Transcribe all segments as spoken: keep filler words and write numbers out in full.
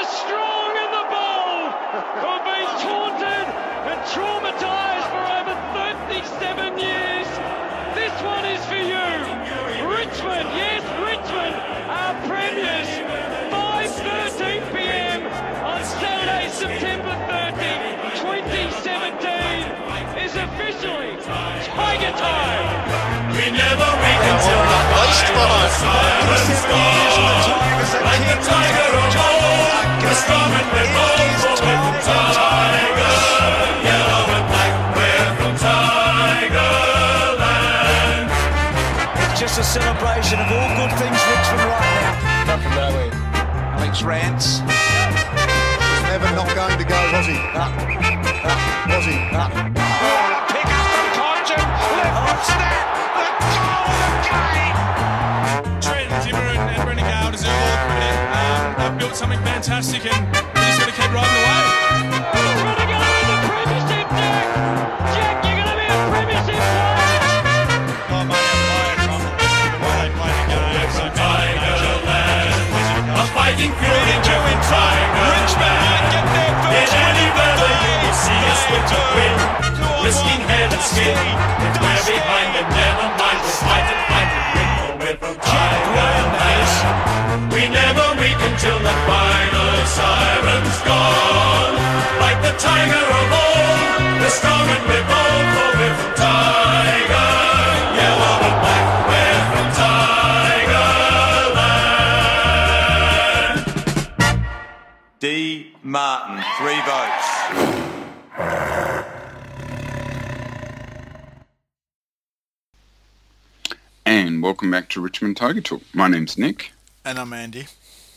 Strong in the ball, who have been taunted and traumatised for over thirty-seven years. This one is for you. Richmond, yes, Richmond, our premiers. five thirteen p.m. on Saturday, September thirtieth, twenty seventeen is officially Tiger Time. We never wake until the final siren's gone. Like the tiger of old, the storm and we're bold, for we're from Tiger. Yellow and black, we're from Tigerland. It's just a celebration of all good things Richmond right now. Up from nowhere. Alex Rance. Never not going to go, was he? Up. Up. Was he? Up. Oh, pick up from Congin, left foot snap, the goal of the game! Trent, Timmer and, and Brendan Gale deserve all the credit. Um, they've built something fantastic and they're just going to keep riding the wave. Running on in the Premiership, Jack! Jack, you're going to be a Premiership player! Oh, mate, I'm playing trouble. The way they play the game. So Tigerland, a fighting fury in Tiger. Richmond might get there first. In any weather you will see us with a win. Risking head and skin, if we're behind them, never mind. We'll fight and fight and win, for we're from Tigerland. We never weep until the final siren's gone. Like the tiger of old, we're strong and we're bold, for we're from Tiger. Yellow and black, we're from Tigerland. D. Martin, three votes. And welcome back to Richmond Tiger Talk. My name's Nick. And I'm Andy.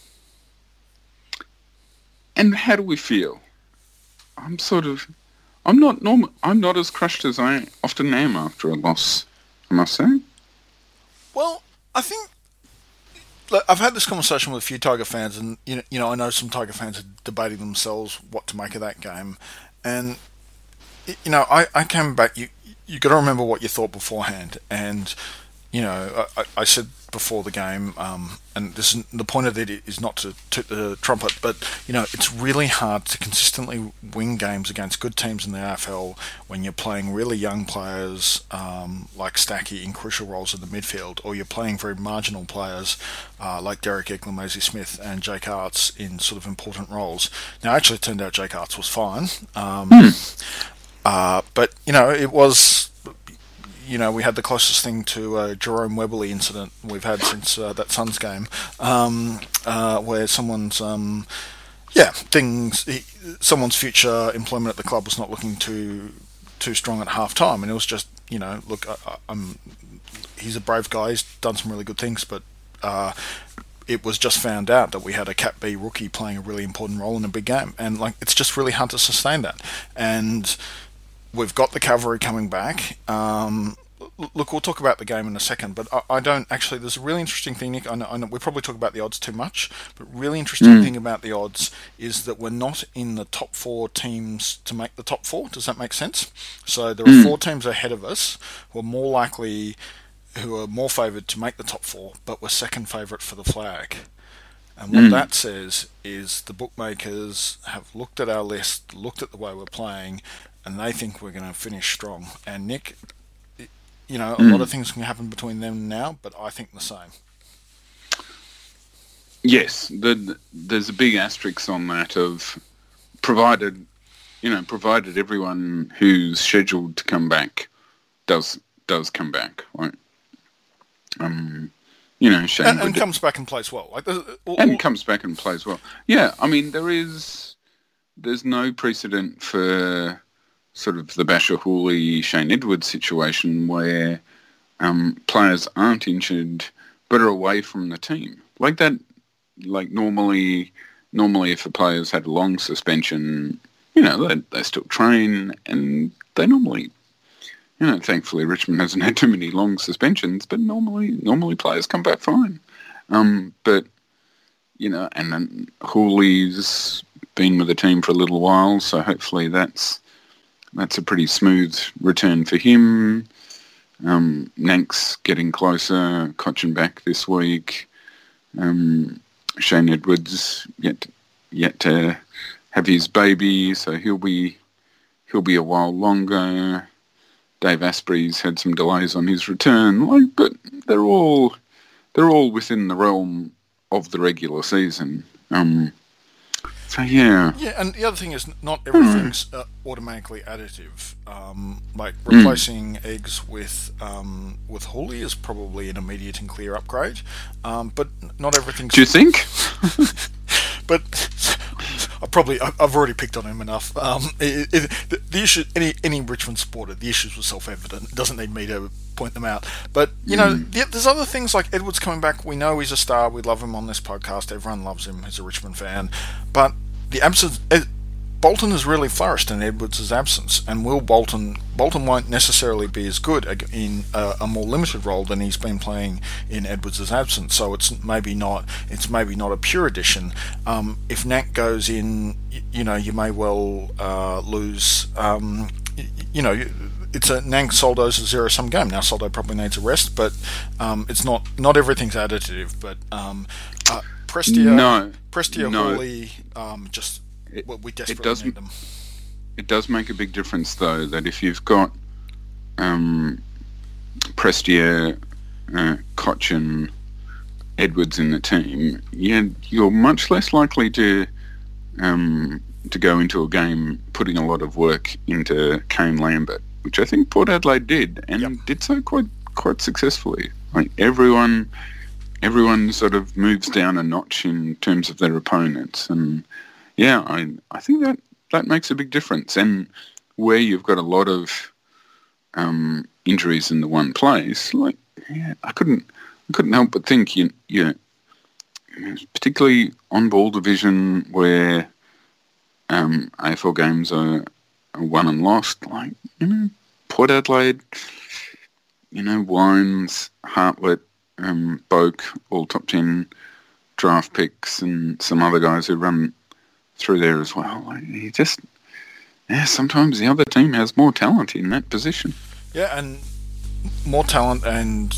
And how do we feel? I'm sort of, I'm not normal. I'm not as crushed as I often am after a loss, I must say. Well, I think look, I've had this conversation with a few Tiger fans, and you know, you know, I know some Tiger fans are debating themselves what to make of that game. And you know, I, I came back. You you got to remember what you thought beforehand, and you know, I, I said before the game, um, and this is, the point of it is not to toot the trumpet, but you know, it's really hard to consistently win games against good teams in the A F L when you're playing really young players um, like Stacky in crucial roles in the midfield, or you're playing very marginal players uh, like Derek Eklund, Maisie Smith, and Jake Arts in sort of important roles. Now, actually, it turned out Jake Arts was fine, um, mm. uh, but you know, it was. You know, we had the closest thing to a Jerome Webberley incident we've had since uh, that Suns game, um, uh, where someone's, um, yeah, things, he, someone's future employment at the club was not looking too too strong at half time, and it was just, you know, look, I, I, I'm, he's a brave guy, he's done some really good things, but uh, it was just found out that we had a Cat B rookie playing a really important role in a big game, and like it's just really hard to sustain that, and we've got the cavalry coming back. Um, look, we'll talk about the game in a second, but I, I don't actually. There's a really interesting thing, Nick. I know, I know we probably talk about the odds too much, but really interesting mm. thing about the odds is that we're not in the top four teams to make the top four. Does that make sense? So there are mm. four teams ahead of us who are more likely, who are more favoured to make the top four, but we're second favourite for the flag. And what mm. that says is the bookmakers have looked at our list, looked at the way we're playing, and they think we're going to finish strong. And Nick, you know, a mm. lot of things can happen between them and now, but I think the same. Yes, the, there's a big asterisk on that of provided, you know, provided everyone who's scheduled to come back does does come back, right? Um, you know, Shane and, and comes back and plays well, like all, and all... comes back and plays well. Yeah, I mean, there is there's no precedent for sort of the Basher Hooley, Shane Edwards situation where um, players aren't injured but are away from the team. Like that, like normally, normally if a player's had a long suspension, you know, they, they still train and they normally, you know, thankfully Richmond hasn't had too many long suspensions, but normally, normally players come back fine. Um, but, you know, and then Hooley's been with the team for a little while, so hopefully that's, That's a pretty smooth return for him. Um, Nank's getting closer, Cochin back this week. Um, Shane Edwards yet yet to have his baby, so he'll be he'll be a while longer. Dave Asprey's had some delays on his return, like, but they're all they're all within the realm of the regular season. Um, so yeah, yeah, and the other thing is not everything's uh, automatically additive. Um, like replacing mm. Eggs with um, with Hooley is probably an immediate and clear upgrade, um, but not everything's. Do you think? But I probably I've already picked on him enough. Um, it, it, the, the issue, any any Richmond supporter, the issues were self-evident. It doesn't need me to point them out. But you know, mm. the, there's other things like Edwards coming back. We know he's a star. We love him on this podcast. Everyone loves him. He's a Richmond fan. But the absence, Ed, Bolton has really flourished in Edwards' absence, and will Bolton Bolton won't necessarily be as good in a, a more limited role than he's been playing in Edwards' absence. So it's maybe not it's maybe not a pure addition. Um, if Nat goes in, you, you know, you may well uh, lose. Um, you, you know. It's a Nang Soldo's a zero-sum game. Now Soldo probably needs a rest, but um, it's not not everything's additive. But um, uh, Prestia, no, Prestia, no. Hooley, um, just it, we desperately it does, need them. It does make a big difference, though, that if you've got um, Prestia, uh, Cochin, Edwards in the team, yeah, you're much less likely to. Um, to go into a game putting a lot of work into Kane Lambert, which I think Port Adelaide did, and yep. did so quite quite successfully. Like everyone, everyone sort of moves down a notch in terms of their opponents, and yeah, I I think that that makes a big difference. And where you've got a lot of um, injuries in the one place, like yeah, I couldn't I couldn't help but think you you particularly on ball division where. Um, A F L games are, are won and lost, like, you know, Port Adelaide, you know, Wines, Hartlett, um, Boak, all top ten draft picks, and some other guys who run through there as well. Like, you just, yeah, sometimes the other team has more talent in that position. Yeah, and more talent and,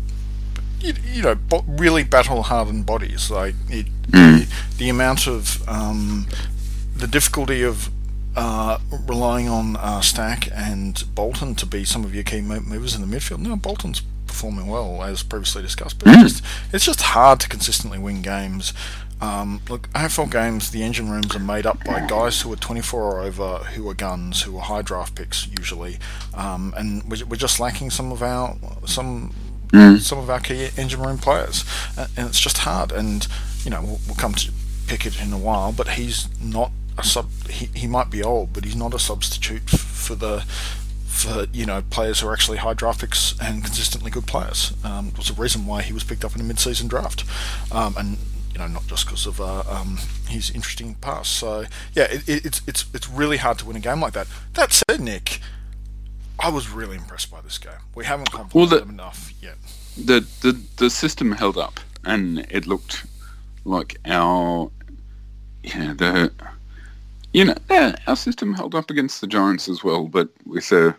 you, you know, really battle-hardened bodies. Like, it, mm. the, the amount of... Um, The difficulty of uh, relying on uh, Stack and Bolton to be some of your key movers in the midfield. No, Bolton's performing well, as previously discussed, but mm. it's, just, it's just hard to consistently win games. Um, look, A F L games, the engine rooms are made up by guys who are twenty-four or over, who are guns, who are high draft picks usually, um, and we're, we're just lacking some of our some mm. some of our key engine room players, and it's just hard. And you know, we'll, we'll come to Pickett in a while, but he's not. A sub, he, he might be old, but he's not a substitute for the for you know players who are actually high draft picks and consistently good players. Um, it was a reason why he was picked up in a mid-season draft, um, and you know not just because of uh, um, his interesting past. So yeah, it, it, it's it's it's really hard to win a game like that. That said, Nick, I was really impressed by this game. We haven't complimented well, the, them enough yet. The the the system held up, and it looked like our yeah the. You know, yeah, our system held up against the Giants as well, but with a,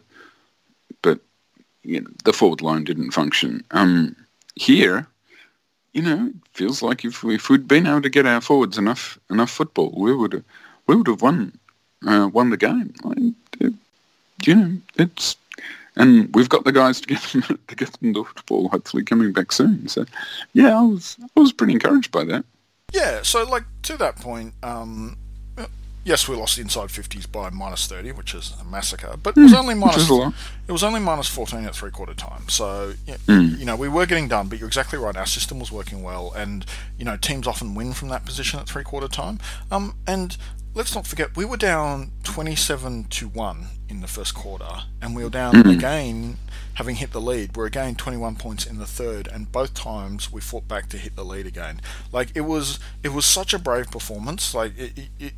but you know, the forward line didn't function. Um, here, you know, it feels like if, we, if we'd been able to get our forwards enough enough football, we would we would have won uh, won the game. Like, it, you know, it's and we've got the guys to get them to get them the football. Hopefully, coming back soon. So, yeah, I was I was pretty encouraged by that. Yeah. So, like to that point. Um, Yes, we lost the inside fifties by minus thirty, which is a massacre. But it was only minus. It was only minus fourteen at three quarter time. So yeah, mm. you know we were getting done. But you're exactly right. Our system was working well, and you know teams often win from that position at three quarter time. Um, and let's not forget we were down twenty-seven to one in the first quarter, and we were down mm. again, having hit the lead. We're again twenty-one points in the third, and both times we fought back to hit the lead again. Like it was, it was such a brave performance. Like it. it, it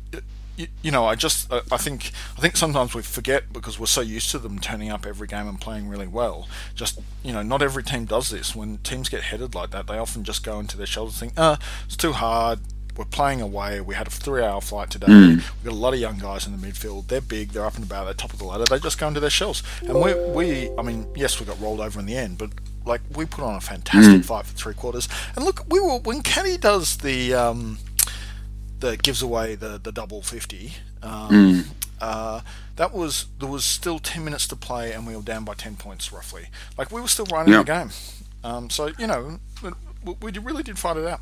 You know, I just I think I think sometimes we forget because we're so used to them turning up every game and playing really well. Just you know, not every team does this. When teams get headed like that, they often just go into their shells and think, "Ah, it's too hard. We're playing away. We had a three-hour flight today. Mm. We've got a lot of young guys in the midfield. They're big. They're up and about. They're top of the ladder. They just go into their shells." And we, we I mean, yes, we got rolled over in the end, but like we put on a fantastic mm. fight for three quarters. And look, we were when Caddy does the. Um, that gives away the, the double fifty. Um, Mm. uh, that was there was still ten minutes to play, and we were down by ten points roughly. Like we were still running Yeah. the game. Um, so you know, we, we really did fight it out.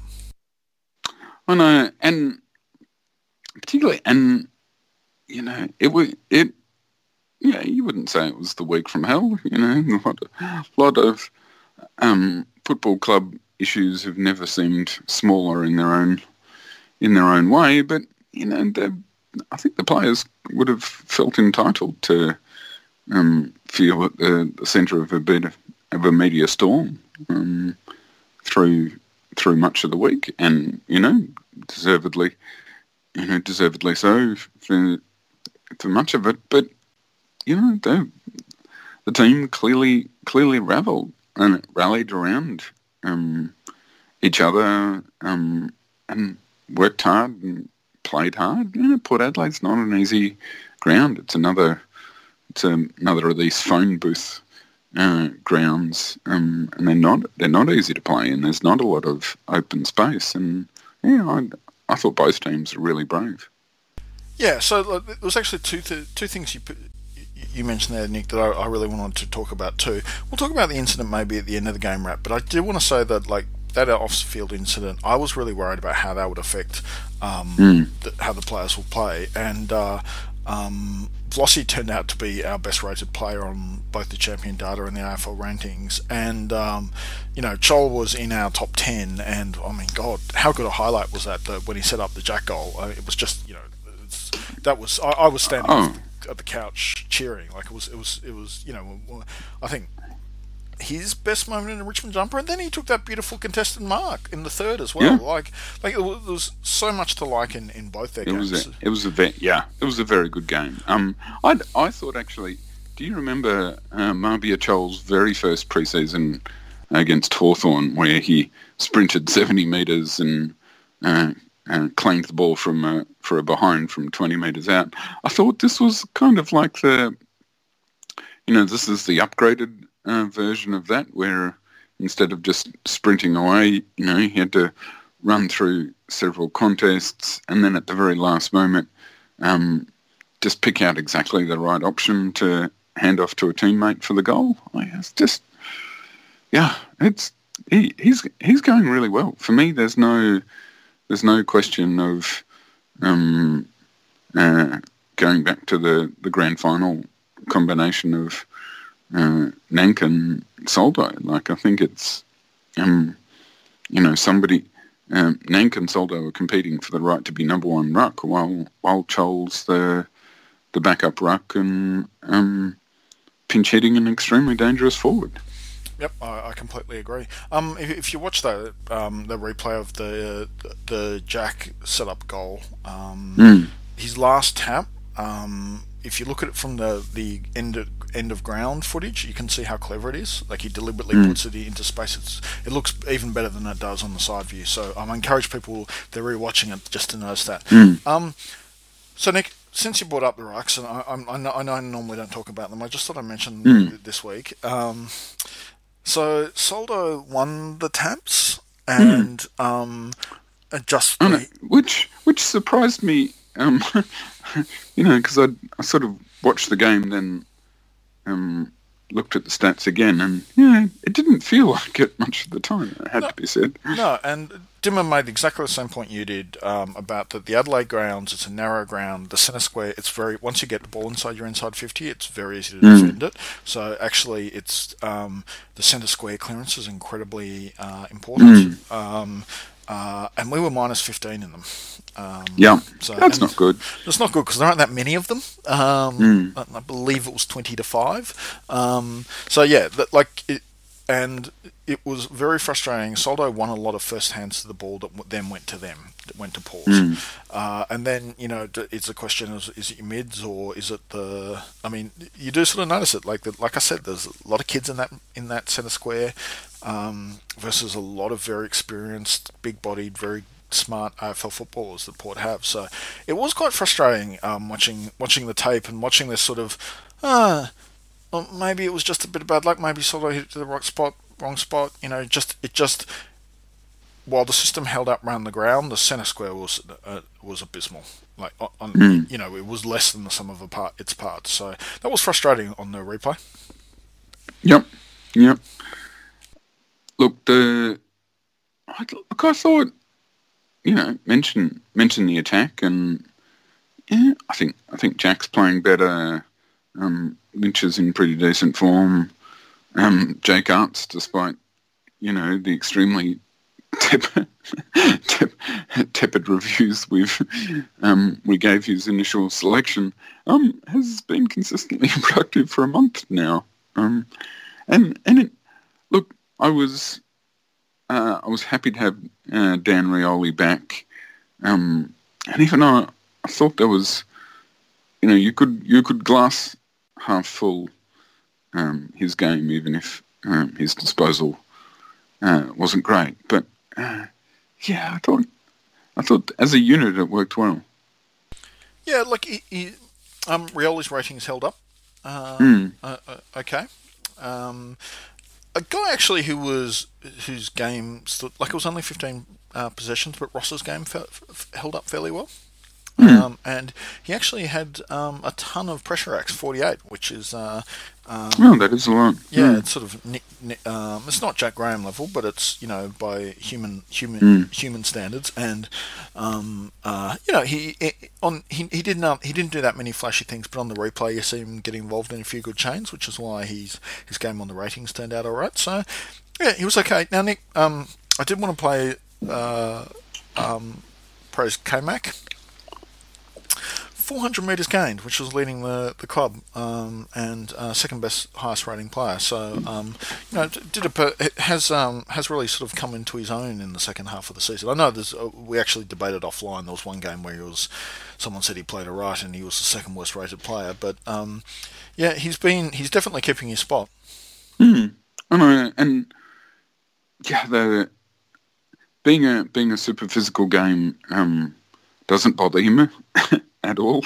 I know, and particularly, and you know, it was it. Yeah, you wouldn't say it was the week from hell. You know, a lot of, a lot of um, football club issues have never seemed smaller in their own in their own way. But you know, I think the players would have felt entitled to um, feel at the, the centre of a bit of, of a media storm um, through through much of the week, and you know, deservedly, you know, deservedly so for for much of it. But you know, the the team clearly clearly rallied and rallied around um, each other um, and worked hard and played hard. You know, Port Adelaide's not an easy ground. It's another it's another of these phone booth uh, grounds, um, and they're not they're not easy to play, and there's not a lot of open space. And yeah, I I thought both teams were really brave. Yeah, so like, there was actually two th- two things you put. You mentioned there, Nick, that I, I really wanted to talk about too. We'll talk about the incident maybe at the end of the game wrap, but I do want to say that like that off-field incident, I was really worried about how that would affect um, Mm. the, how the players will play. And uh, um, Vlossi turned out to be our best-rated player on both the Champion Data and the A F L rankings. And um, you know, Chol was in our top ten, and I mean, God, how good a highlight was that? The, when he set up the jack goal, I mean, it was just you know, it's, that was I, I was standing. Oh. At the couch cheering, like it was, it was, it was. You know, I think his best moment in a Richmond jumper, and then he took that beautiful contested mark in the third as well. Yeah. Like, like there was, there was so much to like in, in both their It games. was a, it was a ve- yeah, it was a very good game. Um, I I thought actually, do you remember uh, Marbia Chol's very first preseason against Hawthorn, where he sprinted seventy metres and uh, and claimed the ball from a, for a behind from twenty metres out? I thought this was kind of like the, you know, this is the upgraded uh, version of that, where instead of just sprinting away, you know, he had to run through several contests and then at the very last moment um, just pick out exactly the right option to hand off to a teammate for the goal. Like, it's just, yeah, it's he, he's he's going really well. For me, there's no there's no question of um, uh, going back to the, the grand final combination of uh, Nank and Soldo. Like, I think it's, um, you know, somebody, um, Nank and Soldo are competing for the right to be number one ruck, while while Chol's the the backup ruck and um, pinch hitting an extremely dangerous forward. Yep, I, I completely agree. Um, if, if you watch the um, the replay of the the Jack setup goal, um, Mm. his last tap, um, if you look at it from the the end of, end of ground footage, you can see how clever it is. Like, he deliberately Mm. puts it into space. It's, it looks even better than it does on the side view. So um, I encourage people, if they're rewatching it, just to notice that. Mm. Um, so Nick, since you brought up the rucks, and I, I'm- I, know, I know I normally don't talk about them, I just thought I'd mention Mm. th- this week. Um, so Soldo won the taps, and um, just I know, which which surprised me, um, you know, because I I sort of watched the game, then um, looked at the stats again, and yeah, it didn't feel like it much of the time. It had to be said. no, and Dimmer made exactly the same point you did um, about the, the Adelaide grounds. It's a narrow ground. The centre square, it's very, once you get the ball inside your inside fifty, it's very easy to Mm. defend it. So actually, it's um, the centre square clearance is incredibly uh, important. Mm. Um, uh, and we were minus fifteen in them. Um, Yeah, so, that's and not good. It's not good because there aren't that many of them. Um, Mm. I, I believe it was twenty to five. Um, so yeah, that, like it, and it was very frustrating. Soldo won a lot of first hands to the ball that w- then went to them, that went to Paul's. Mm. Uh, and then, you know, d- it's a question of, is it your mids or is it the... I mean, you do sort of notice it. Like the, like I said, there's a lot of kids in that in that centre square um, versus a lot of very experienced, big-bodied, very smart A F L footballers that Port have. So it was quite frustrating um, watching watching the tape and watching this sort of... Uh, well, maybe it was just a bit of bad luck. Maybe Soldo hit it to the right spot, wrong spot. You know, just it just while the system held up around the ground, the centre square was uh, was abysmal. Like on, Mm. you know, it was less than the sum of a part, its parts. So that was frustrating on the replay. Yep, yep. Look, the I, look, I thought, you know, mention mention the attack, and yeah, I think I think Jack's playing better. Um, Lynch is in pretty decent form. Um, Jake Arts, despite you know the extremely tepid, tep, tepid reviews we've um, we gave his initial selection, um, has been consistently productive for a month now. Um, and and it, look, I was uh, I was happy to have uh, Dan Rioli back, um, and even though I thought there was, you know, you could you could glass half full um, his game, even if um, his disposal uh, wasn't great. But uh, yeah, I thought I thought as a unit it worked well. Yeah, like he, he, um, Rioli's ratings held up. Uh, Mm. uh, uh, okay. Um, a guy actually who was whose game stood, like it was only fifteen uh, possessions, but Ross's game fe- f- held up fairly well. Mm. Um, and he actually had um, a ton of pressure acts, forty-eight, which is uh, um, Well, that is a lot. yeah, Mm. it's sort of ni- ni- um, it's not Jack Graham level, but it's you know by human human Mm. human standards, and um, uh, you know he he- on he, he didn't um, he didn't do that many flashy things, but on the replay you see him getting involved in a few good chains, which is why he's his game on the ratings turned out all right. So yeah, he was okay. Now Nick, um, I did want to play uh, um, Pros K-Mac. four hundred metres gained, which was leading the the club um, and uh, second best highest rating player. So um, you know, did a per- has um, has really sort of come into his own in the second half of the season. I know there's uh, we actually debated offline. There was one game where he was someone said he played alright and he was the second worst rated player. But um, yeah, he's been he's definitely keeping his spot. Mm. I know, and yeah, the being a being a super physical game um, doesn't bother him at all.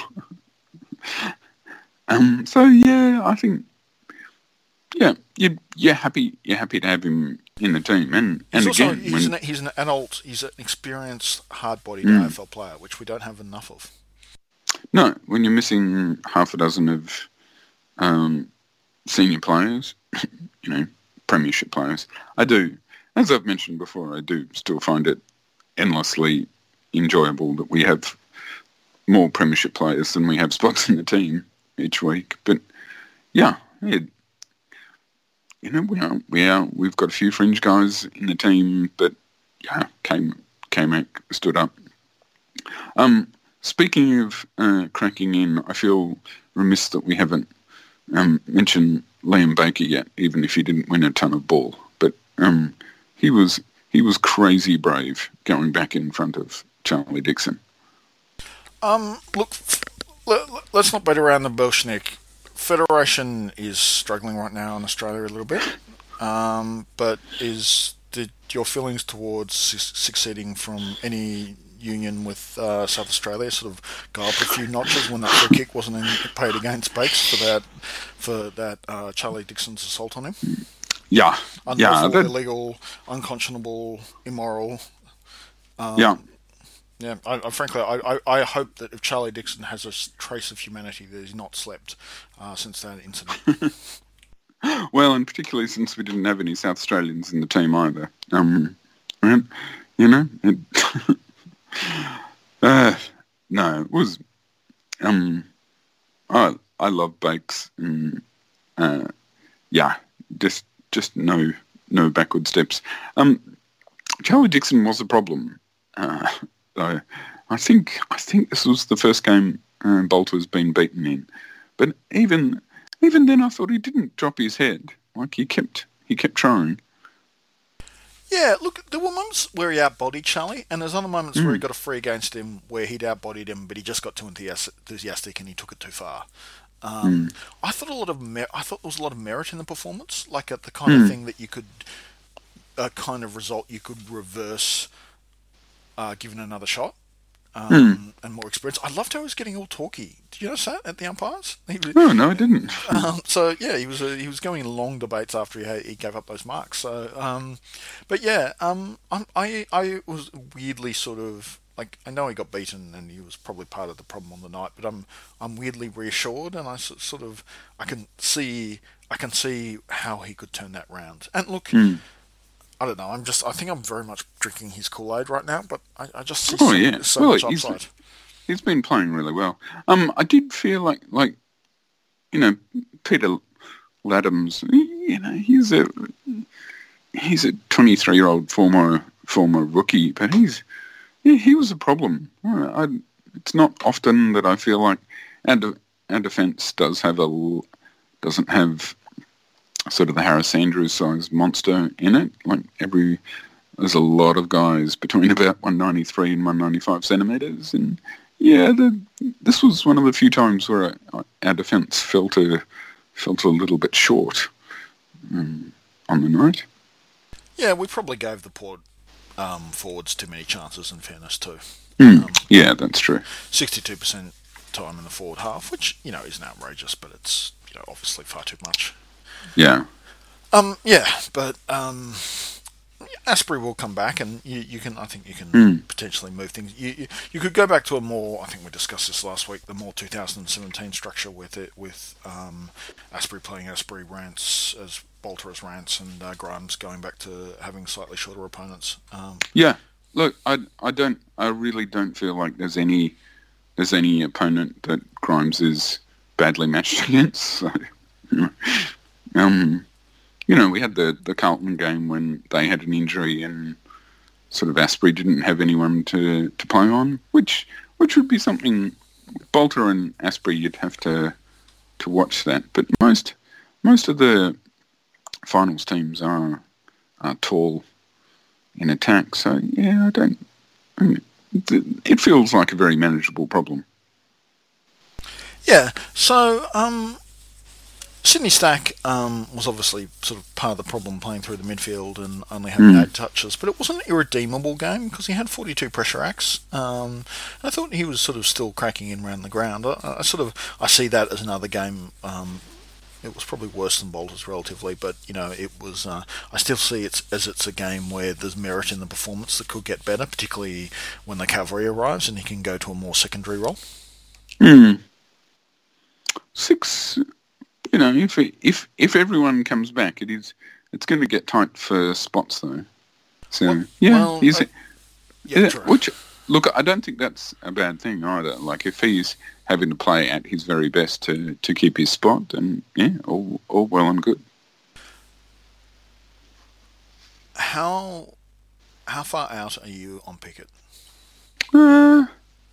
um, so yeah, I think yeah, you you're happy you're happy to have him in the team, and and He's also again, he's, when, an, he's an adult, he's an experienced hard-bodied Mm. A F L player, which we don't have enough of. no, when you're missing half a dozen of um, senior players, you know, premiership players, I do, as I've mentioned before, I do still find it endlessly enjoyable that we have more premiership players than we have spots in the team each week. But yeah, it, you know, we are, we are, we've got a few fringe guys in the team, but yeah, K- K-Mac stood up. Um, speaking of uh, cracking in, I feel remiss that we haven't um, mentioned Liam Baker yet, even if he didn't win a ton of ball. But um, he was he was crazy brave going back in front of Charlie Dixon. Um, look, let, let's not beat around the bush, Nick. Federation is struggling right now in Australia a little bit, um, but is did your feelings towards su- succeeding from any union with uh, South Australia sort of go up a few notches when that free kick wasn't in, paid against Bakes for that for that uh, Charlie Dixon's assault on him? Yeah, Unlawful, yeah, that, illegal, unconscionable, immoral. Um, yeah. Yeah, I, I, frankly, I, I, I hope that if Charlie Dixon has a s- trace of humanity, that he's not slept uh, since that incident. Well, and particularly since we didn't have any South Australians in the team either. Um, and, you know, it, uh, no, it was. Um, I I love Bakes, and uh, yeah, just just no no backward steps. Um, Charlie Dixon was a problem. Uh, though I think I think this was the first game uh, Bolter's been beaten in, but even even then I thought he didn't drop his head. Like he kept he kept trying. Yeah, look, there were moments where he outbodied Charlie, and there's other moments Mm. where he got a free against him where he'd outbodied him, but he just got too enthusi- enthusiastic and he took it too far. Um, Mm. I thought a lot of mer- I thought there was a lot of merit in the performance, like at the kind of Mm. thing that you could, a kind of result you could reverse, uh, given another shot. um, Mm. and more experience. I loved how he was getting all talky. Did you notice that at the umpires? He was, Oh, no, I didn't. um, so yeah, he was uh, he was going in long debates after he had, he gave up those marks. So, um, but yeah, um, I'm, I I was weirdly sort of like I know he got beaten and he was probably part of the problem on the night, but I'm I'm weirdly reassured and I s- sort of I can see I can see how he could turn that round. And look. Mm. I don't know. I'm just. I think I'm very much drinking his Kool-Aid right now, but I, I just see Oh, so, yeah. so Well, much he's- upside. He's been playing really well. Um, I did feel like, like, you know, Peter Laddams. You know, he's a he's a twenty-three-year-old former former rookie, but he's yeah, he was a problem. I, it's not often that I feel like our, de- our defence does have a l- doesn't have sort of the Harris Andrews sized monster in it. Like every there's a lot of guys between about one ninety-three and one ninety-five centimetres, and yeah, the, this was one of the few times where our, our defence felt a felt a little bit short um, on the night. Yeah, we probably gave the Port um, forwards too many chances. In fairness, too. Mm, Um, yeah, that's true. sixty-two percent time in the forward half, which you know isn't outrageous, but it's you know obviously far too much. Yeah. Um, yeah, but um, Asprey will come back, and you, you can. I think you can Mm. potentially move things. You, you you could go back to a more. I think we discussed this last week. The more two thousand seventeen structure with it, with um, Asprey playing Asprey, Rance as Bolter as Rance, and uh, Grimes going back to having slightly shorter opponents. Um, Yeah. Look, I, I don't I really don't feel like there's any there's any opponent that Grimes is badly matched against. So, you know, um, you know, we had the, the Carlton game when they had an injury and sort of Asprey didn't have anyone to, to play on, which which would be something Bolter and Asprey you'd have to to watch that. But most most of the finals teams are are tall in attack, so yeah, I don't. I mean, it feels like a very manageable problem. Yeah, so um, Sydney Stack um, was obviously sort of part of the problem playing through the midfield and only having Mm. eight touches, but it wasn't an irredeemable game because he had forty-two pressure acts. Um, I thought he was sort of still cracking in around the ground. I, I sort of I see that as another game. Um, it was probably worse than Bolter's relatively, but you know it was. Uh, I still see it as it's a game where there's merit in the performance that could get better, particularly when the cavalry arrives and he can go to a more secondary role. Mm. Six, you know, if if if everyone comes back, it is it's going to get tight for spots though. So Well- yeah, well, he's, uh, Yeah, yeah, true. which look, I don't think that's a bad thing either. Like if he's having to play at his very best to, to keep his spot, then yeah, all all well and good. How how far out are you on Pickett? Uh,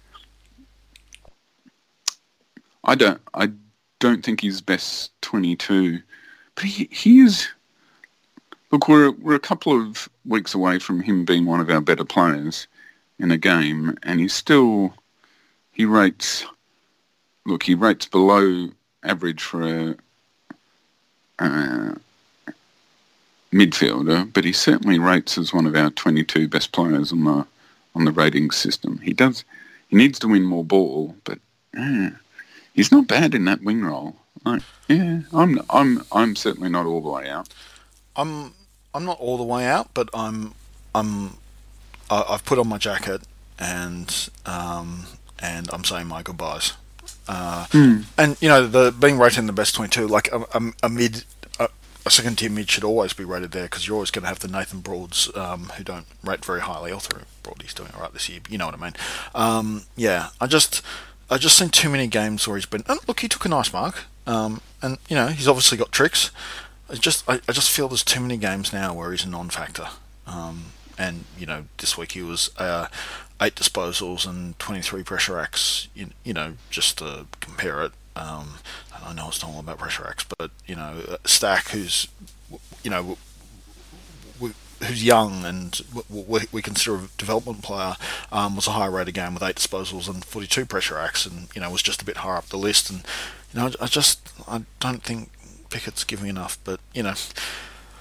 I don't. I don't think he's best twenty-two, but he he is. Look, we're we're a couple of weeks away from him being one of our better players in a game, and he's still he rates. Look, he rates below average for a uh, midfielder, but he certainly rates as one of our twenty-two best players on the on the rating system. He does. He needs to win more ball, but yeah, he's not bad in that wing role. Like, yeah, I'm I'm I'm certainly not all the way out. I'm I'm not all the way out, but I'm I'm I- I've put on my jacket and um, and I'm saying my goodbyes. Uh, Mm. And you know, the being rated in the best twenty-two, like a, a, a mid, a, a second tier mid should always be rated there because you're always going to have the Nathan Broads um, who don't rate very highly. Although Broady's doing all right this year, but you know what I mean. Um, yeah, I just I just seen too many games where he's been. And look, he took a nice mark, um, and you know he's obviously got tricks. I just I, I just feel there's too many games now where he's a non-factor. Um, and you know this week he was uh, eight disposals and twenty-three pressure acts. You, you know just to compare it. Um, and I know it's not all about pressure acts, but you know Stack, who's you know w- who's young and w- w- we consider a development player, um, was a high rated game with eight disposals and forty-two pressure acts, and you know was just a bit higher up the list. And you know I, I just I don't think Pickett's giving enough, but you know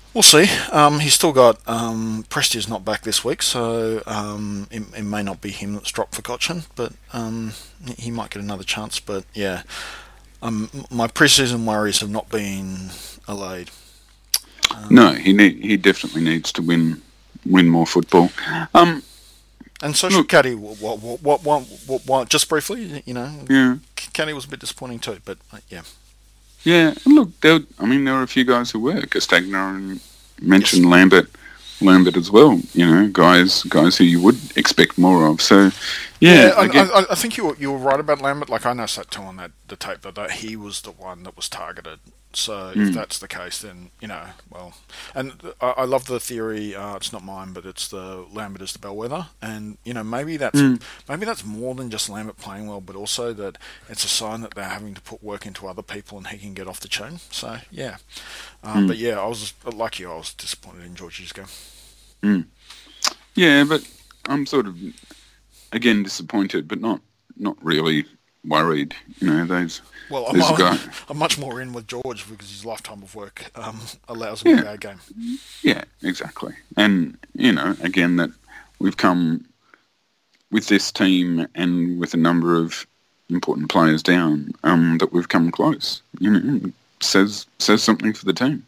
We'll see. Um, he's still got um, Presti's not back this week, so um, it, it may not be him that's dropped for Cochin, but um, he might get another chance. But yeah, um, my pre-season worries have not been allayed. Um, no, he need, he definitely needs to win win more football. Um, and so should Caddy. What, what, what, what, what, what, just briefly, you know, yeah. Caddy was a bit disappointing too, but uh, yeah. Yeah, look, there, I mean, there were a few guys who were. Castagna and mentioned yes. Lambert, Lambert as well. You know, guys, guys who you would expect more of. So, yeah, yeah I, I, get, I, I think you were, you were right about Lambert. Like I noticed that too on that the tape that, that he was the one that was targeted. So mm. if that's the case, then you know, well, and I, I love the theory. Uh, it's not mine, but it's the Lambert is the bellwether, and you know, maybe that's mm. maybe that's more than just Lambert playing well, but also that it's a sign that they're having to put work into other people, and he can get off the chain. So yeah, um, mm. but yeah, I was like you, I was disappointed in Georgie's game. Mm. Yeah, but I'm sort of again disappointed, but not not really worried. You know, those. Well, I'm, I'm, I'm much more in with George because his lifetime of work um, allows him yeah. a bad game. Yeah, exactly. And, you know, again, that we've come with this team and with a number of important players down, um, that we've come close. You know, says says something for the team.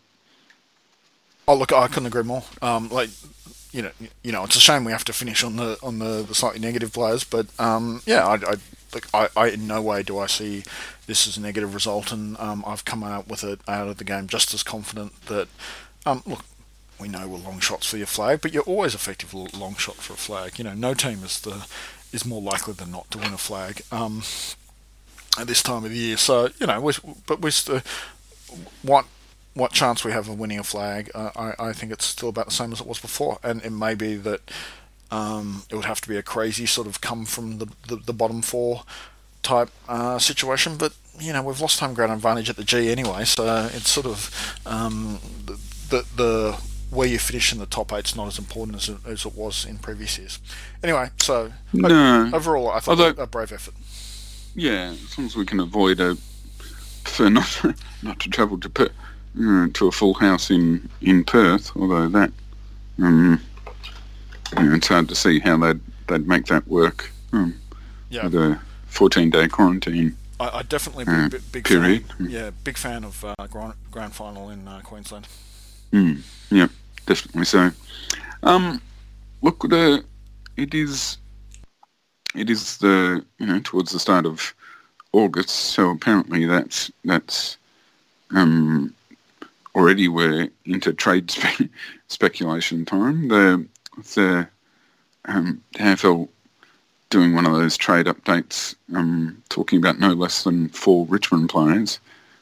Oh, look, I couldn't agree more. Um, like, you know, you know, it's a shame we have to finish on the on the, the slightly negative players, but um, yeah, I. I Look, I, I, in no way do I see this as a negative result, and um, I've come out with it out of the game just as confident that, um, look, we know we're long shots for your flag, but you're always effective long shot for a flag. You know, no team is the is more likely than not to win a flag um, at this time of the year. So you know, we're, but we're still, what what chance we have of winning a flag? Uh, I I think it's still about the same as it was before, and it may be that. Um, it would have to be a crazy sort of come from the, the, the bottom four type uh, situation, but you know we've lost home ground advantage at the G anyway, so it's sort of um, the, the the where you finish in the top eight's not as important as it, as it was in previous years. Anyway, so no. overall, I thought Although, a brave effort. Yeah, as long as we can avoid a for not not to travel to Perth, uh, to a full house in in Perth, although that. Um, You know, it's hard to see how they'd, they'd make that work um, yeah. with a fourteen-day quarantine I, I definitely be a uh, big, big period. Fan, yeah, big fan of uh, grand, grand final in uh, Queensland. Mm, yeah, definitely so. Um, look, the, it is it is the you know towards the start of August, so apparently that's that's um, already we're into trade spe- speculation time. The The um, A F L doing one of those trade updates, um, talking about no less than four Richmond players,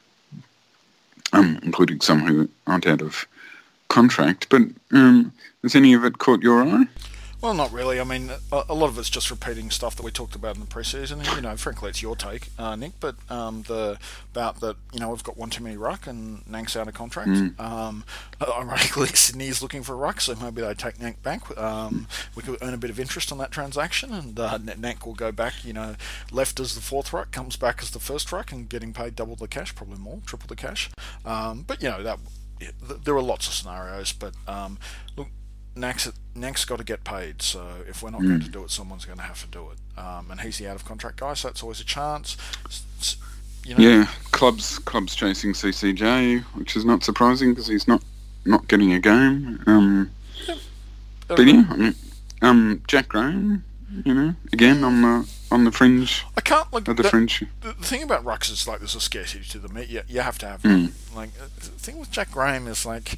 um, including some who aren't out of contract. But um, has any of it caught your eye? Well, not really. I mean, a, a lot of it's just repeating stuff that we talked about in the preseason. You know, frankly, it's your take, uh, Nick. But um, the about that, you know, we've got one too many ruck and Nank's out of contract. Mm. Um, ironically, Sydney is looking for a ruck, so maybe they take Nank back. Um, we could earn a bit of interest on that transaction, and uh, Nank will go back. You know, left as the fourth ruck, comes back as the first ruck, and getting paid double the cash, probably more, triple the cash. Um, but you know that yeah, th- there are lots of scenarios. But um, look. Nank's, Nank's got to get paid, so if we're not mm. going to do it, someone's going to have to do it. Um, and he's the out-of-contract guy, so that's always a chance. It's, you know, yeah, clubs clubs chasing C C J, which is not surprising because he's not, not getting a game. Um, yeah. But yeah, I mean, um, Jack Graham, you know, again on the on the fringe. I can't like of the that, fringe. The thing about rucks is like there's a scarcity to them. You, you have to have mm. them. Like the thing with Jack Graham is like.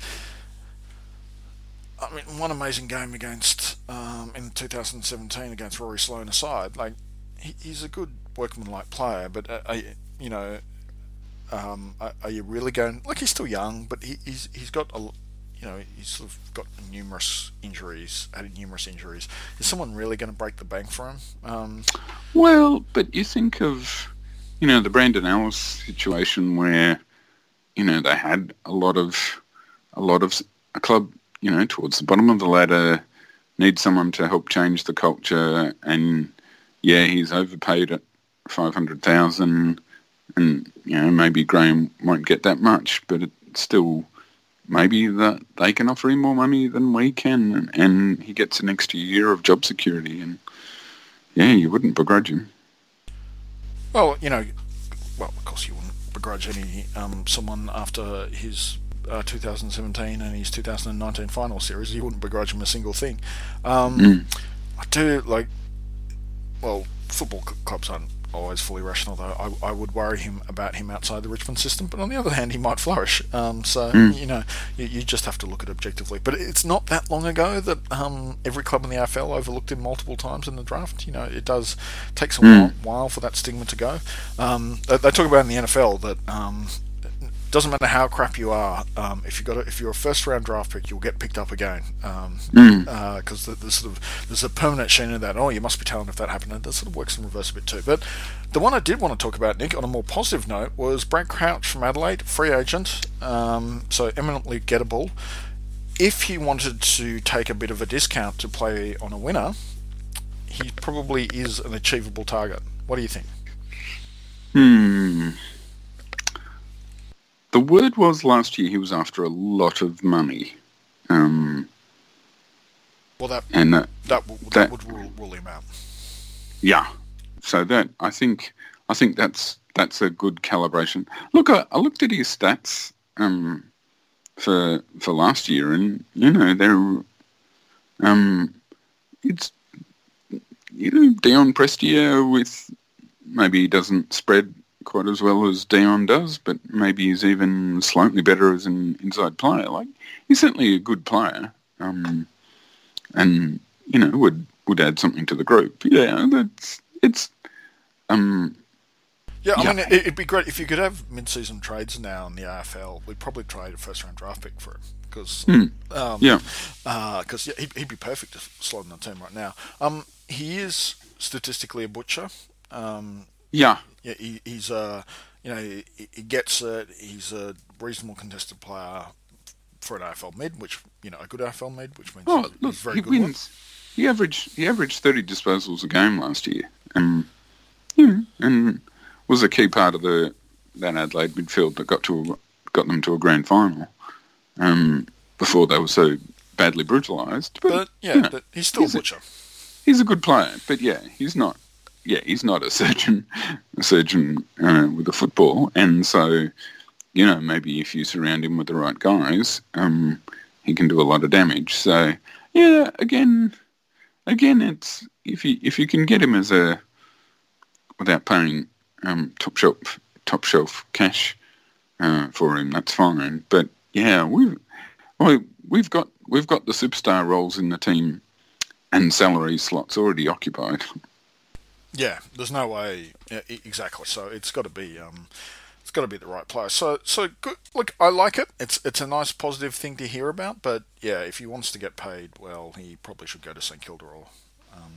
I mean, one amazing game against um, in two thousand seventeen against Rory Sloane aside, like he, he's a good workman-like player, but uh, are, you know, um, are, are you really going? Like he's still young, but he, he's he's got a, you know, he's sort of got numerous injuries, had numerous injuries. Is someone really going to break the bank for him? Um, well, but you think of, you know, the Brandon Ellis situation where, you know, they had a lot of a lot of a club. You know, towards the bottom of the ladder, need someone to help change the culture, and yeah, he's overpaid at five hundred thousand, and you know maybe Graham won't get that much, but it's still maybe that they can offer him more money than we can, and, and he gets an extra year of job security, and yeah, you wouldn't begrudge him. Well, you know, well, of course you wouldn't begrudge any um, someone after his uh, two thousand seventeen and his two thousand nineteen final series. You wouldn't begrudge him a single thing. Um, Mm. I do like. Well, football c- clubs aren't always fully rational, though. I, I would worry him about him outside the Richmond system, but on the other hand, he might flourish. Um, so Mm. you know, you, you just have to look at it objectively. But it's not that long ago that um, every club in the A F L overlooked him multiple times in the draft. You know, it does takes a Mm. while, while for that stigma to go. Um, they, they talk about in the N F L that. Um, doesn't matter how crap you are. Um, if you got a, if you're a first round draft pick, you'll get picked up again. Um, Mm. uh 'cause the, the sort of there's a permanent sheen in that. Oh, you must be talented if that happened. And that sort of works in reverse a bit too. But the one I did want to talk about, Nick, on a more positive note, was Brad Crouch from Adelaide, free agent, um, so eminently gettable. If he wanted to take a bit of a discount to play on a winner, he probably is an achievable target. What do you think? Hmm. The word was last year he was after a lot of money. Um, Well, that and that, that, w- that, that- would rule, rule him out. yeah. So that, I think, I think that's, that's a good calibration. Look, I, I looked at his stats, um, for, for last year, and, you know, they're, um, it's, you know, Dion Prestia with, maybe he doesn't spread quite as well as Dion does, but maybe he's even slightly better as an inside player. Like, he's certainly a good player, um, and you know would would add something to the group. Yeah, that's it's. Um, Yeah, I Yeah. mean, it, it'd be great if you could have mid-season trades now in the A F L. We'd probably trade a first-round draft pick for him because, Hmm. um, Yeah. because yeah, he'd, he'd be perfect to slot in the team right now. Um, he is statistically a butcher. Um, yeah, yeah, he, he's uh, you know, he, he gets it. He's a reasonable contested player for an A F L mid, which you know, a good A F L mid, which means oh he's, look, he's very he good. one. wins. He averaged he averaged thirty disposals a game last year, and yeah, and was a key part of the that Adelaide midfield that got to got them to a grand final. Um, before they were so badly brutalised, but, But yeah, you know, but he's still he's a a- butcher. he's a good player, but yeah, he's not. Yeah, he's not a surgeon, a surgeon uh, with a football, and so you know maybe if you surround him with the right guys, um, he can do a lot of damage. So yeah, again, again, it's if you if you can get him as a without paying um, top shelf top shelf cash uh, for him, that's fine. But yeah, we've well, we've got we've got the superstar roles in the team and salary slots already occupied. Yeah, there's no way. Yeah, e- exactly. So it's got to be, um, it's got to be the right player. So, so good. Look, I like it. It's it's a nice positive thing to hear about. But yeah, if he wants to get paid, well, he probably should go to St Kilda or. Um,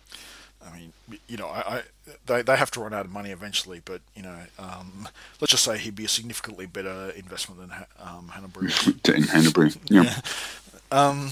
I mean, you know, I, I they they have to run out of money eventually. But you know, um, let's just say he'd be a significantly better investment than Ha- um, Hannah Brew. in Hanbury. Yeah. Um,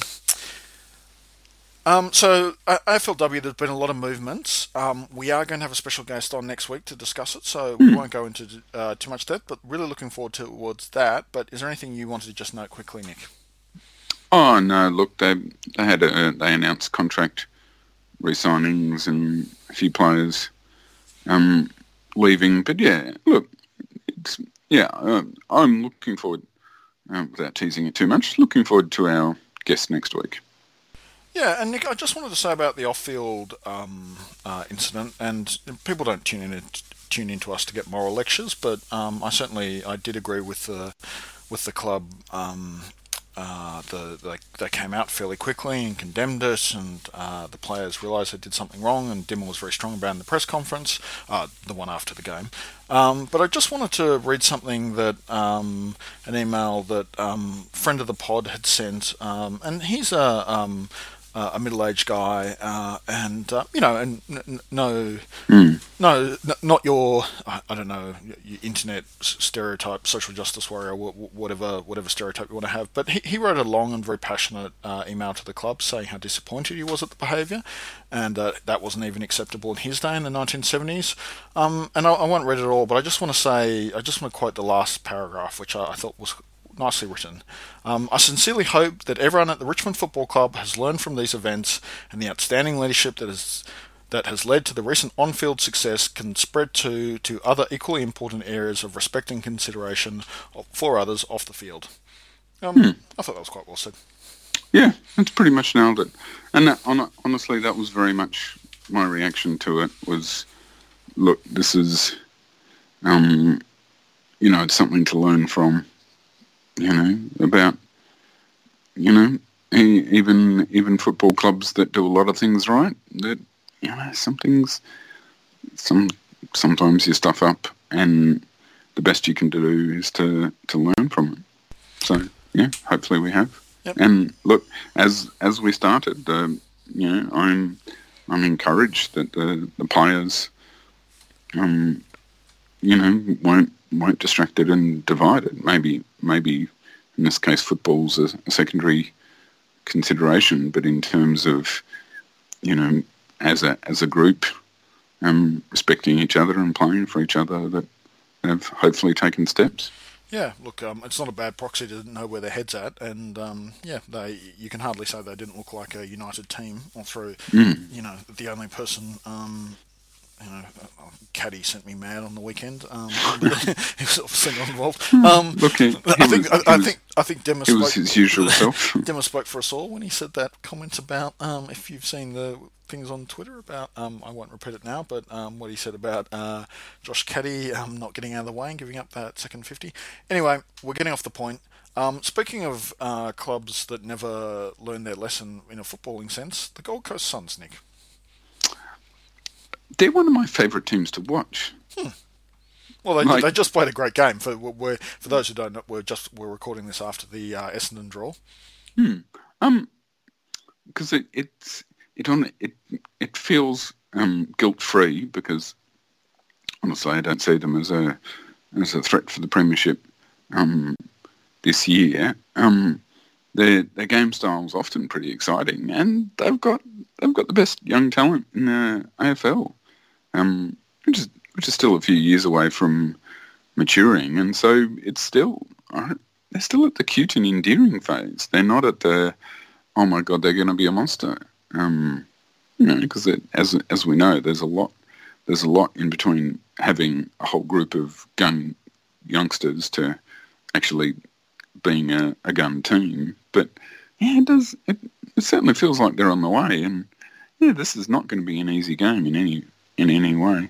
um, so, uh, A F L W, there's been a lot of movements. Um, we are going to have a special guest on next week to discuss it, so we won't go into uh, too much depth, but really looking forward towards that. But is there anything you wanted to just note quickly, Nick? Oh no! Look, they they had a they announced contract re-signings and a few players um, leaving. But yeah, look, it's yeah. Uh, I'm looking forward, uh, without teasing it too much, looking forward to our guest next week. Yeah, and Nick, I just wanted to say about the off-field um, uh, incident, and people don't tune in tune into us to get moral lectures, but um, I certainly I did agree with the with the club. Um, uh, the they, they came out fairly quickly and condemned it, and uh, the players realised they did something wrong, and Dimmer was very strong about it in the press conference, uh, the one after the game. Um, but I just wanted to read something that um, an email that um, friend of the pod had sent, um, and he's a um, uh, a middle-aged guy, uh, and uh, you know, and n- n- no, Mm. no, n- not your, I, I don't know, your internet s- stereotype, social justice warrior, wh- wh- whatever, whatever stereotype you want to have. But he, he wrote a long and very passionate uh, email to the club saying how disappointed he was at the behaviour, and uh, that wasn't even acceptable in his day in the nineteen seventies. Um, and I, I won't read it all, but I just want to say, I just want to quote the last paragraph, which I, I thought was nicely written. Um, I sincerely hope that everyone at the Richmond Football Club has learned from these events, and the outstanding leadership that has that has led to the recent on-field success can spread to to other equally important areas of respect and consideration for others off the field. Um, hmm. I thought that was quite well said. Yeah, that's pretty much nailed it. And that, on, honestly, that was very much my reaction to it. Was, look, this is, um, you know, it's something to learn from. You know, about, you know, e- even even football clubs that do a lot of things right. That, you know, some things, some sometimes you stuff up, and the best you can do is to, to learn from it. So yeah, hopefully we have. Yep. And look, as as we started, uh, you know, I'm I'm encouraged that the the players, um, you know, won't won't distract it and divide it. Maybe maybe in this case, football's a, a secondary consideration, but in terms of, you know, as a as a group, um, respecting each other and playing for each other, that have hopefully taken steps. Yeah, look, um, it's not a bad proxy to know where their head's at, and um, yeah, they you can hardly say they didn't look like a united team. All through, mm. you know, the only person, um, you know, Caddy sent me mad on the weekend. Um, he was obviously not involved. Um, look, he, he I think was, I, I was, think I think Dema it spoke. was his usual self. Dema spoke for us all when he said that comment about um, if you've seen the things on Twitter about, um, I won't repeat it now, but um, what he said about uh, Josh Caddy um, not getting out of the way and giving up that second fifty. Anyway, we're getting off the point. Um, speaking of uh, clubs that never learn their lesson in a footballing sense, the Gold Coast Suns, Nick. They're one of my favourite teams to watch. Hmm. Well, they, like, they just played a great game. For we're, for those who don't know, we're just we're recording this after the uh, Essendon draw. Hmm. Um, because it it's it on it it feels um guilt free, because honestly I don't see them as a as a threat for the premiership um this year. Um, their their game style's often pretty exciting, and they've got they've got the best young talent in the A F L. Um, which is which is still a few years away from maturing, and so it's still uh, they're still at the cute and endearing phase. They're not at the oh my god, they're going to be a monster. Um, you know, because as as we know, there's a lot there's a lot in between having a whole group of gun youngsters to actually being a, a gun team. But yeah, it does. It, it certainly feels like they're on the way, and yeah, this is not going to be an easy game in any in any way.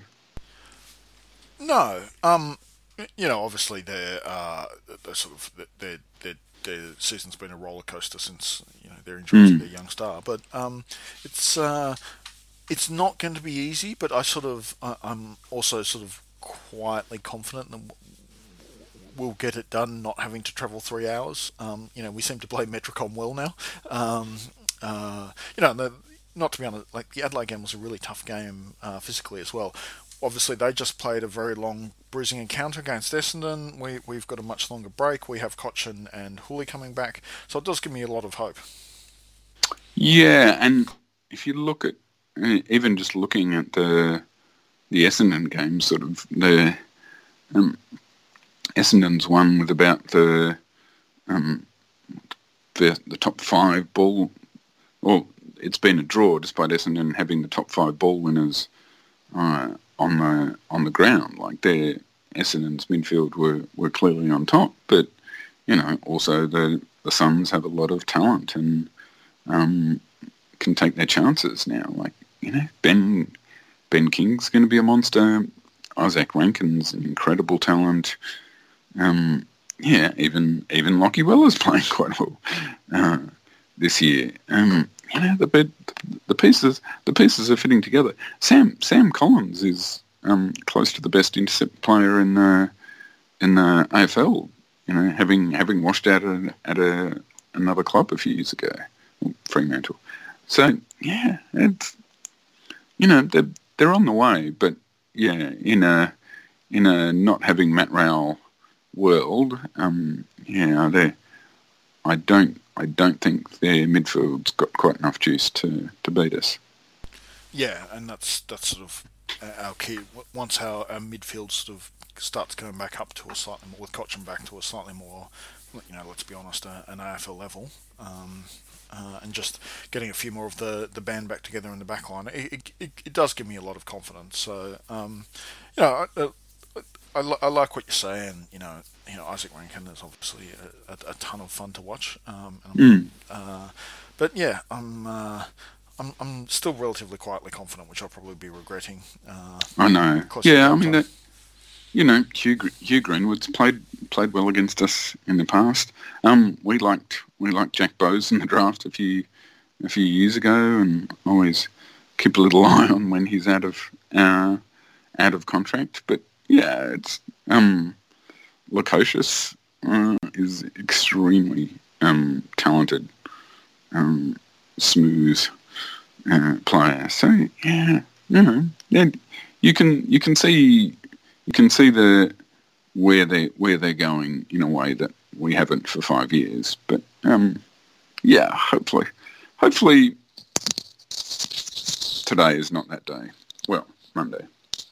No, um, you know, obviously they're uh, they're sort of their their their season's been a roller coaster since you know their injuries mm. to their young star, but um, it's uh, it's not going to be easy. But I sort of I, I'm also sort of quietly confident that we'll get it done, not having to travel three hours. Um, you know, we seem to play Metricon well now. Um, uh, you know, the, not to be honest, like the Adelaide game was a really tough game uh, physically as well. Obviously, they just played a very long bruising encounter against Essendon. We, we've got a much longer break. We have Cochin and Hooley coming back. So it does give me a lot of hope. Yeah, and if you look at, even just looking at the the Essendon game, sort of, the um, Essendon's won with about the, um, the the top five ball, or it's been a draw despite Essendon having the top five ball winners uh, on the on the ground. Like their Essendon's midfield were, were clearly on top, but you know also the the Suns have a lot of talent and um, can take their chances now. Like you know Ben Ben King's going to be a monster. Isaac Rankin's an incredible talent. Um, yeah, even even Lockie Weller's playing quite well uh, this year. Um, you know the bed, the pieces the pieces are fitting together. Sam Sam Collins is um, close to the best intercept player in the in the A F L. You know, having having washed out at, at a another club a few years ago, Fremantle. So yeah, it's you know they're they're on the way, but yeah, in a in a not having Matt Rowell world, um, yeah, they I don't I don't think their midfield's got quite enough juice to, to beat us. Yeah, and that's that's sort of our key. Once our, our midfield sort of starts going back up to a slightly more, with Cochin back to a slightly more you know, let's be honest, uh, an A F L level, um, uh, and just getting a few more of the, the band back together in the back line, it, it, it does give me a lot of confidence. So, um, you know, I, I, I, I like what you're saying. You know, you know, Isaac Rankin is obviously a, a, a ton of fun to watch. Um, and Mm. uh, but yeah, I'm. Uh, I'm, I'm still relatively quietly confident, which I'll probably be regretting. Uh, I know. closer to Yeah, I that mean, time. that, you know, Hugh, Gr- Hugh Greenwood's played played well against us in the past. Um, we liked we liked Jack Bowes in the draft a few a few years ago, and always keep a little eye on when he's out of uh, out of contract. But yeah, it's um, Lukosius uh, is extremely um, talented, um, smooth. Uh, player. So yeah, you know, yeah, you can you can see you can see the where they where they're going in a way that we haven't for five years. But um, yeah, hopefully, hopefully today is not that day. Well, Monday.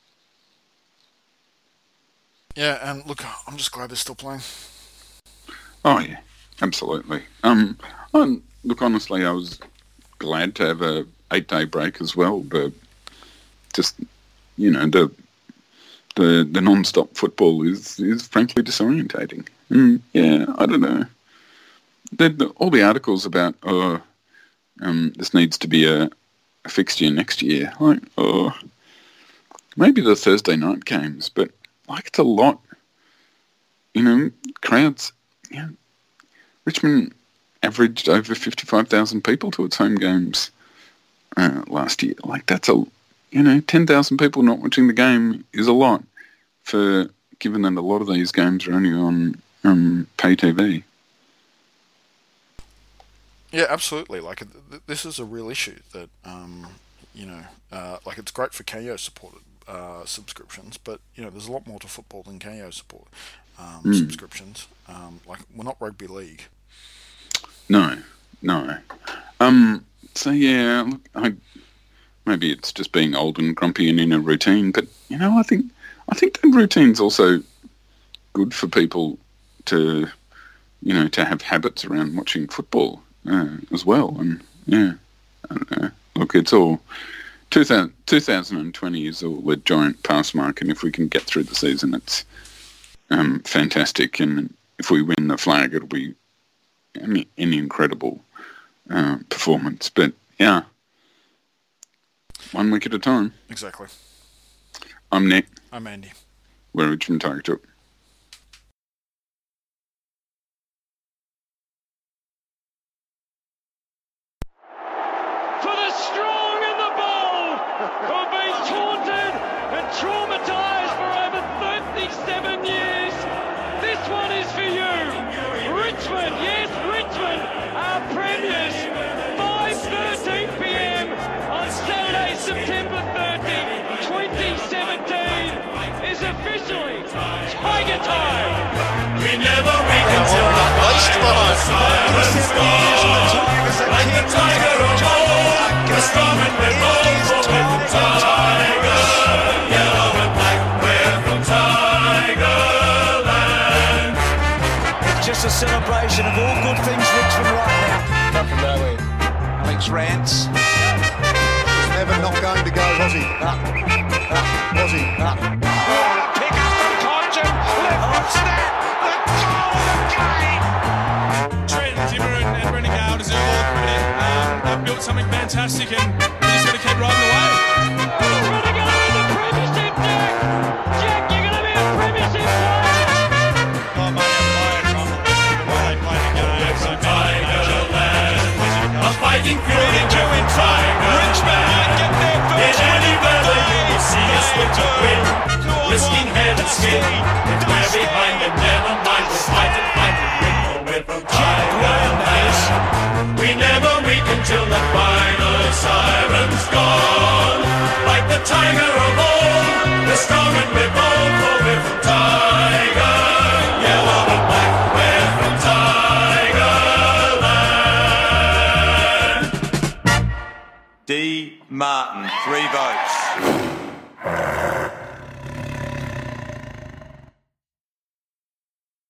Yeah, and look, I'm just glad they're still playing. Oh yeah, absolutely. Um, and look, honestly, I was glad to have a eight day break as well, but just, you know, the the the non-stop football is is frankly disorientating. Mm, yeah, I don't know. The, the, all the articles about oh, um, this needs to be a, a fixture next year. Like, oh, maybe the Thursday night games, but like it's a lot. You know, crowds. Yeah, Richmond averaged over fifty-five thousand people to its home games uh, last year. Like, that's a, you know, ten thousand people not watching the game is a lot, for given that a lot of these games are only on um, pay T V. Yeah, absolutely. Like, th- this is a real issue that, um, you know, uh, like it's great for K O supported uh, subscriptions, but, you know, there's a lot more to football than K O support um, Mm. subscriptions. Um, like, we're not rugby league. No, no. Um. So yeah, look, I, maybe it's just being old and grumpy and in a routine, but you know, I think I think that routine's also good for people to, you know, to have habits around watching football uh, as well. And yeah, I don't know. Look, it's all two thousand, twenty twenty is all a giant pass mark, and if we can get through the season, it's um, fantastic. And if we win the flag, it'll be an, an incredible uh, performance. But yeah, one week at a time. Exactly. I'm Nick. I'm Andy. We're Richmond Tiger Talk. For the strong and the bold, who have been taunted and traumatised for over thirty-seven years, this one is for you. Richmond, yes, Richmond, our premiers. five thirteen p.m. on Saturday, September thirtieth, twenty seventeen is officially Tiger Time. We never wake until the final siren's gone. Like the tiger of old, we're strong and we're bold, for we're from Tiger. Yellow and black, we're from Tigerland. It's just a celebration of all good things Richmond right now. Nothing that way. Alex Rance. Was never not going to go, was he? Was he? Pick up from Compton, left foot snap, the goal of the game. Trent, Dimmer and, and Brendan Gale deserve all the credit. Um, they've built something fantastic and they're just going to keep riding the wave. Brendan Gale in the premiership, Jack. Jack, you're going to be a premiership player. Oh, mate, I'm playing from the way they play the game. So Tigerland, a fighting fury doing Tiger. Richmond might get their In first any win of the weather day. you will see us with the win. Risking head and skin, if we're behind then never mind. We'll fight and fight and win, for we're from Tigerland. We never weak until the final siren's gone. Like the tiger of old, we're strong and we're bold, for we're from Tiger. Yellow and black, we're from Tigerland. D. Martin, three votes.